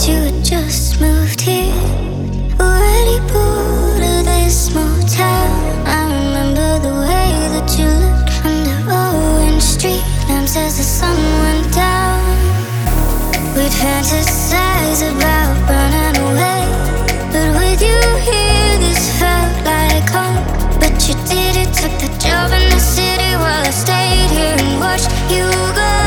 you had just moved here. Already bored of this small town. I remember the way that you looked under orange street lamps as the sun went down. We'd fantasize about running away, but with you here this felt like home. But you did it, took the job in the city while I stayed here and watched you go.